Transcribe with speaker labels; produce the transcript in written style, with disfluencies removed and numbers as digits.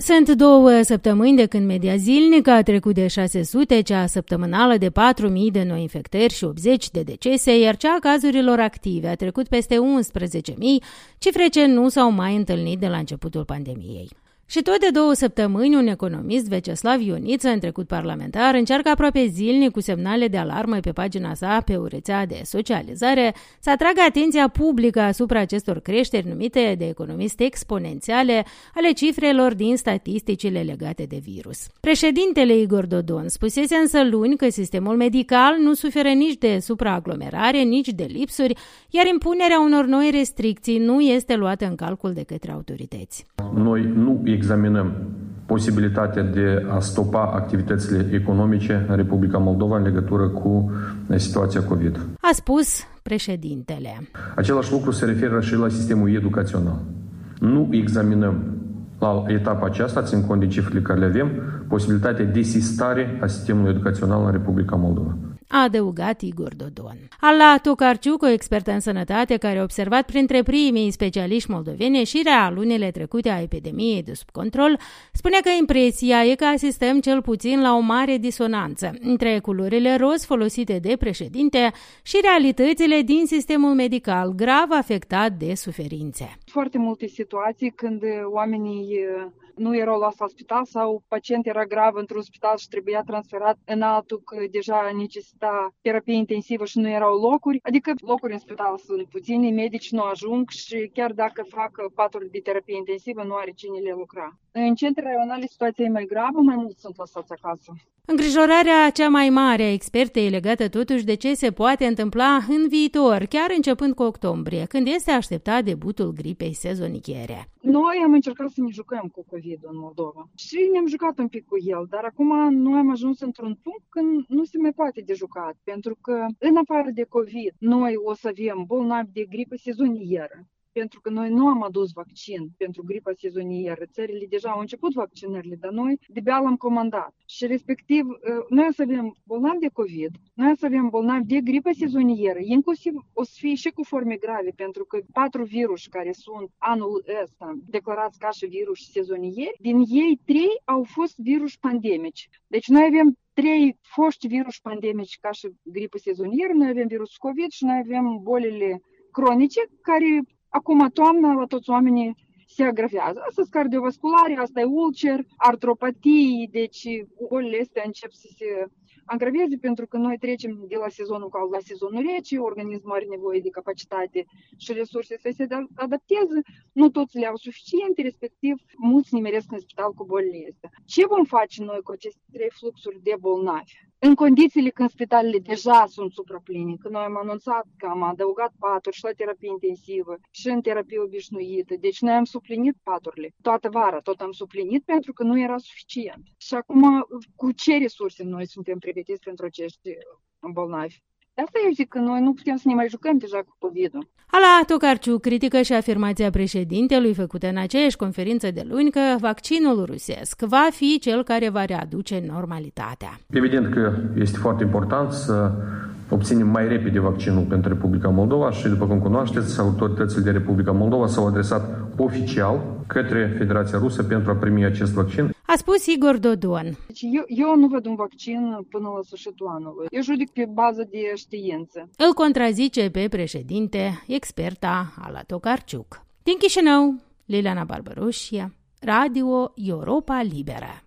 Speaker 1: Sunt 2 săptămâni de când media zilnică a trecut de 600, cea săptămânală de 4.000 de noi infectări și 80 de decese, iar cea a cazurilor active a trecut peste 11.000, cifre ce nu s-au mai întâlnit de la începutul pandemiei. Și tot de 2 săptămâni, un economist, Veceslav Ioniță, în trecut parlamentar, încearcă aproape zilnic cu semnale de alarmă pe pagina sa pe o rețea de socializare să atragă atenția publică asupra acestor creșteri numite de economist exponențiale ale cifrelor din statisticile legate de virus. Președintele Igor Dodon spusese însă luni că sistemul medical nu suferă nici de supraaglomerare, nici de lipsuri, iar impunerea unor noi restricții nu este luată în calcul de către autorități.
Speaker 2: Noi nu examinăm posibilitatea de a stopa activitățile economice în Republica Moldova în legătură cu situația COVID.
Speaker 1: A spus președintele.
Speaker 2: Același lucru se referă și la sistemul educațional. Nu examinăm la etapa aceasta, țin cont de cifrele care le avem, posibilitatea de sistare a sistemului educațional în Republica Moldova.
Speaker 1: A adăugat Igor Dodon. Ala Tokarciuc, o expertă în sănătate care a observat printre primii specialiști moldoveni ieșirea lunile trecute a epidemiei de sub control, spune că impresia e că asistăm cel puțin la o mare disonanță între culorile roz folosite de președinte și realitățile din sistemul medical grav afectat de suferințe.
Speaker 3: Foarte multe situații când oamenii nu erau luați la spital sau pacient era grav într-un spital și trebuia transferat în altul că deja necesita terapie intensivă și nu erau locuri. Adică locuri în spital sunt puțini, medici nu ajung și chiar dacă fac paturi de terapie intensivă nu are cine le lucra. În centre raionale situația e mai gravă, mai mulți sunt lăsați acasă.
Speaker 1: Îngrijorarea cea mai mare a expertei e legată totuși de ce se poate întâmpla în viitor, chiar începând cu octombrie, când este așteptat debutul gripei sezoniere.
Speaker 3: Noi am încercat să ne jucăm cu COVID în Moldova și ne-am jucat un pic cu el, dar acum noi am ajuns într-un punct când nu se mai poate de jucat, pentru că în afară de COVID noi o să avem bolnavi de gripă sezonieră. Pentru că noi nu am adus vaccin pentru gripa sezonieră. Țările deja au început vaccinările, dar noi de-abia l-am comandat. Și respectiv, noi o să avem bolnavi de COVID, noi o să avem bolnavi de gripă sezonieră, inclusiv o să fie și cu forme grave, pentru că 4 virus care sunt anul ăsta declarați ca și virus sezonieri, din ei 3 au fost virus pandemici. Deci noi avem 3 foști virus pandemici ca și gripă sezonieră, noi avem virus COVID și noi avem bolile cronice care acum, toamna, la toți oamenii se agravează. Asta sunt cardiovasculare, asta e ulcer, artropatii, deci bolile astea încep să se agraveze pentru că noi trecem de la sezonul cald la sezonul rece, organismul are nevoie de capacitate și resurse să se adapteze, nu toți le au suficiente, respectiv mulți nimeresc în spital cu bolile astea. Ce vom face noi cu aceste 3 fluxuri de bolnavi? În condițiile când spitalele deja sunt suprapline, când noi am anunțat că am adăugat paturi și la terapie intensivă și în terapie obișnuită, deci noi am suplinit paturile. Toată vara tot am suplinit pentru că nu era suficient. Și acum, cu ce resurse noi suntem pregătiți pentru acești bolnavi? De asta eu zic că noi nu putem să ne mai jucăm deja cu COVID-ul.
Speaker 1: Ala Tokarciuc critică și afirmația președintelui făcută în aceeași conferință de luni că vaccinul rusesc va fi cel care va readuce normalitatea.
Speaker 2: Evident că este foarte important să obținem mai repede vaccinul pentru Republica Moldova și, după cum cunoașteți, autoritățile de Republica Moldova s-au adresat oficial către Federația Rusă pentru a primi acest vaccin.
Speaker 1: A spus Igor Dodon.
Speaker 3: Deci eu nu văd un vaccin până la sfârșitul anului. Eu judic pe bază de știință.
Speaker 1: Îl contrazice pe președinte experta Ala Tokarciuc. Din Chișinău, Liliana Barbaroșia, Radio Europa Liberă.